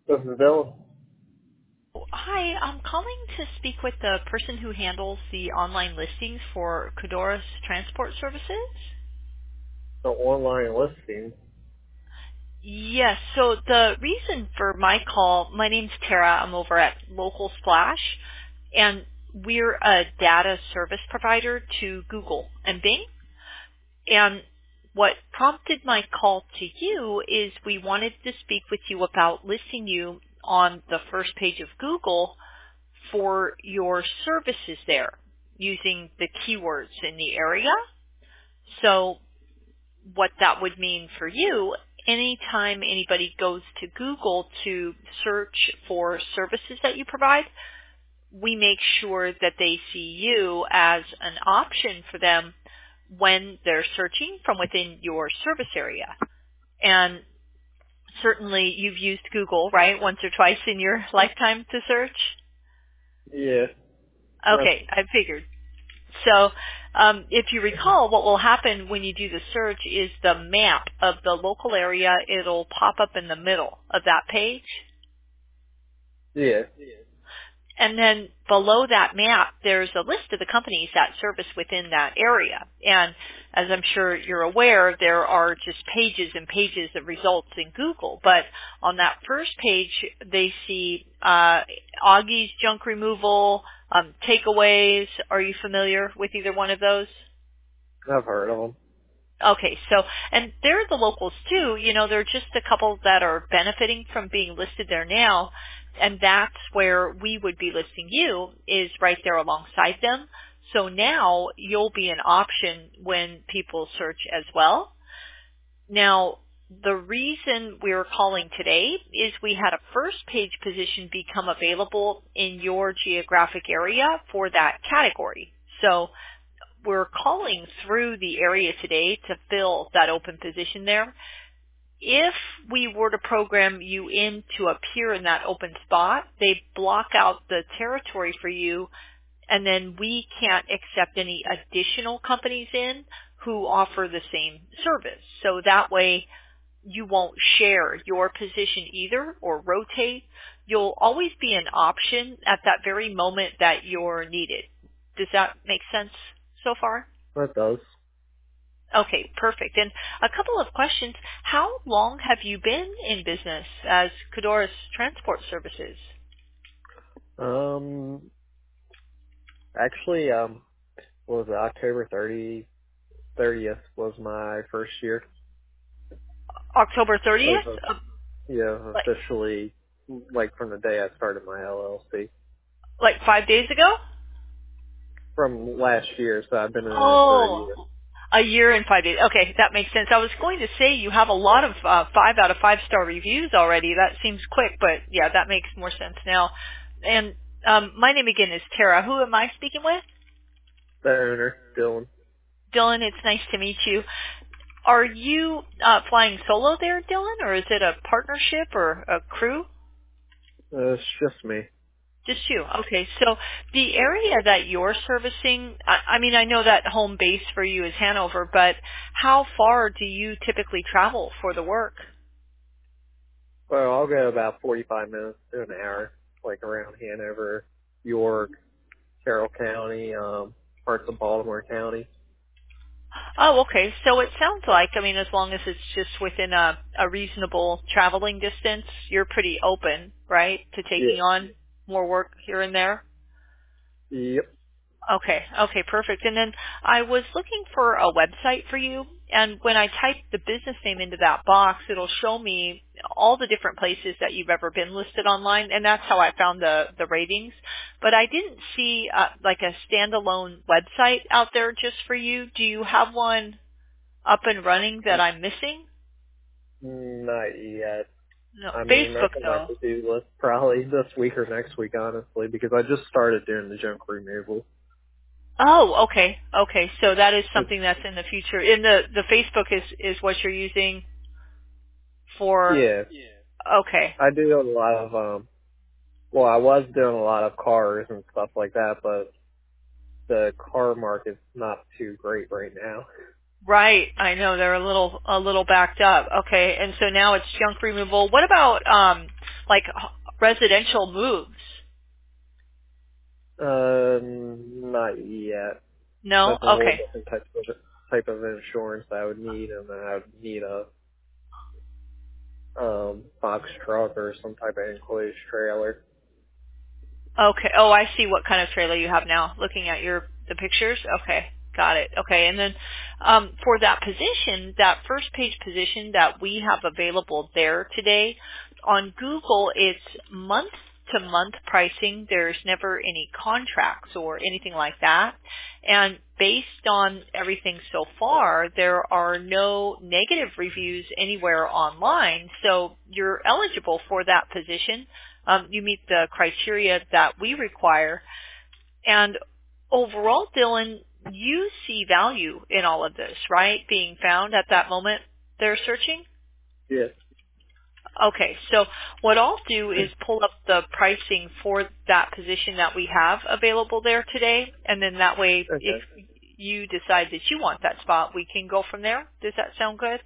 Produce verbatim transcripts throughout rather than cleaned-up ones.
This is Dylan. Hi, I'm calling to speak with the person who handles the online listings for Codoris Transport Services. The online listing. Yes, so the reason for my call, my name's Tara. I'm over at Local Splash, and we're a data service provider to Google and Bing. And what prompted my call to you is we wanted to speak with you about listing you on the first page of Google for your services there using the keywords in the area. So what that would mean for you, anytime anybody goes to Google to search for services that you provide, we make sure that they see you as an option for them when they're searching from within your service area. And certainly you've used Google, right, once or twice in your lifetime to search? Yeah. That's, Okay, I figured. So um, if you recall, what will happen when you do the search is the map of the local area, it'll pop up in the middle of that page. yeah. And then below that map, there's a list of the companies that service within that area. And as I'm sure you're aware, there are just pages and pages of results in Google. But on that first page, they see uh, Augie's Junk Removal, um, Takeaways. Are you familiar with either one of those? I've heard of them. Okay, so, and they're the locals too, you know, they're just a couple that are benefiting from being listed there now, and that's where we would be listing you, is right there alongside them. So now you'll be an option when people search as well. Now, the reason we're calling today is we had a first page position become available in your geographic area for that category. So we're calling through the area today to fill that open position there. If we were to program you in to appear in that open spot, they block out the territory for you, and then we can't accept any additional companies in who offer the same service. So that way you won't share your position either or rotate. You'll always be an option at that very moment that you're needed. Does that make sense so far? That does. Okay, perfect. And a couple of questions. How long have you been in business as Codoris Transport Services? Um, actually, um, what was it, October thirtieth, thirtieth was my first year. October thirtieth? Of, Uh, yeah, Like, officially, like from the day I started my L L C. like five days ago? From last year, so I've been in it for a Oh, year. a year and five days. Okay, that makes sense. I was going to say you have a lot of uh, five out of five star reviews already. That seems quick, but yeah, that makes more sense now. And um, my name again is Tara. Who am I speaking with? The owner, Dylan. Dylan, it's nice to meet you. Are you uh, flying solo there, Dylan, or is it a partnership or a crew? Uh, it's just me. Just you. Okay. So the area that you're servicing, I, I mean, I know that home base for you is Hanover, but how far do you typically travel for the work? Well, I'll go about forty-five minutes to an hour, like around Hanover, York, Carroll County, um, parts of Baltimore County. Oh, okay. So it sounds like, I mean, as long as it's just within a, a reasonable traveling distance, you're pretty open, right, to taking Yeah. on more work here and there? Yep. Okay, okay, perfect. And then I was looking for a website for you, and when I type the business name into that box, it'll show me all the different places that you've ever been listed online, and that's how I found the, the ratings. But I didn't see uh, like a standalone website out there just for you. Do you have one up and running that I'm missing? Not yet. No, I mean, that's Facebook on my though. to-do list probably this week or next week, honestly, because I just started doing the junk removal. Oh, okay, okay. So that is It's, something that's in the future. In the the Facebook is is what you're using for. yeah, Okay. I do a lot of, um, well, I was doing a lot of cars and stuff like that, but the car market's not too great right now. Right. I know they're a little a little backed up. Okay. And so now it's junk removal. What about um like h- residential moves? Um, not yet. No? That's a whole Okay. different type of type of insurance I would need, and then I would need a um box truck or some type of enclosed trailer. Okay. Oh, I see what kind of trailer you have now. Looking at your the pictures. Okay. Got it. Okay. And then um, for that position, that first page position that we have available there today, on Google, it's month to month pricing. There's never any contracts or anything like that. And based on everything so far, there are no negative reviews anywhere online. So you're eligible for that position. Um, you meet the criteria that we require. And overall, Dylan, you see value in all of this, right? Being found at that moment they're searching? Yeah. Okay, so what I'll do is pull up the pricing for that position that we have available there today, and then that way if Okay. you decide that you want that spot, we can go from there. Does that sound good?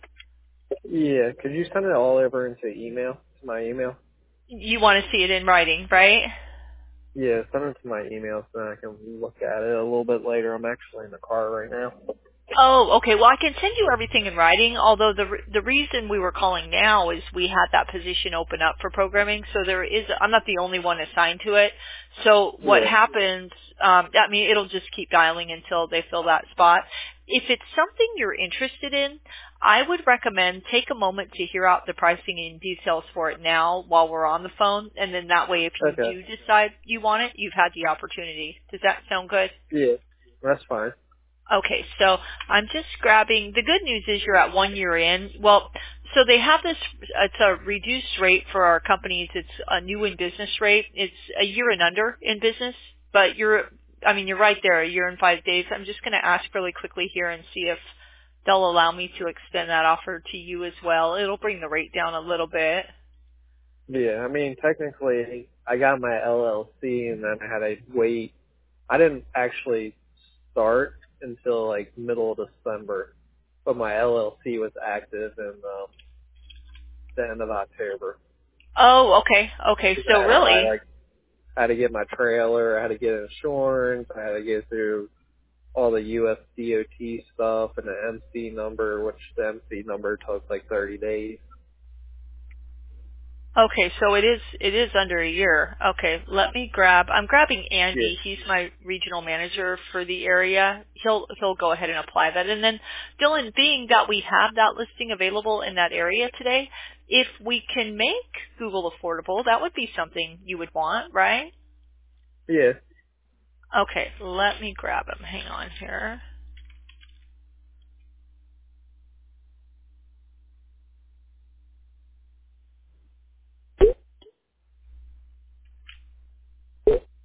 Yeah. Could you send it all over into email to my email? You want to see it in writing, right? Yeah, send it to my email so I can look at it a little bit later. I'm actually in the car right now. Oh, okay. Well, I can send you everything in writing. Although the re- the reason we were calling now is we had that position open up for programming, so there is. I'm not the only one assigned to it. So what Yeah. happens? Um, I mean, it'll just keep dialing until they fill that spot. If it's something you're interested in, I would recommend take a moment to hear out the pricing and details for it now while we're on the phone, and then that way, if you Okay. do decide you want it, you've had the opportunity. Does that sound good? Yeah. That's fine. Okay, so I'm just grabbing, the good news is you're at one year in. Well, so they have this, it's a reduced rate for our companies. It's a new in business rate. It's a year and under in business, but you're, I mean, you're right there, a year and five days. I'm just going to ask really quickly here and see if they'll allow me to extend that offer to you as well. It'll bring the rate down a little bit. Yeah. I mean, technically, I got my L L C and then I had to wait. I didn't actually start until like middle of December, but my L L C was active in um, the end of October. Oh, okay, okay. So And I really, like I had to get my trailer, I had to get insurance, I had to get through all the U S D O T stuff and the M C number, which the M C number took like thirty days. okay, so it is it is under a year. Okay, let me grab. I'm grabbing Yeah. Andy. He's my regional manager for the area. He'll he'll go ahead and apply that. And then Dylan, being that we have that listing available in that area today, if we can make Google affordable, that would be something you would want, right? Yeah. Okay, let me grab him. Hang on here.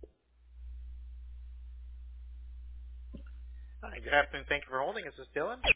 Hi, good afternoon. Thank you for holding. Is this Dylan?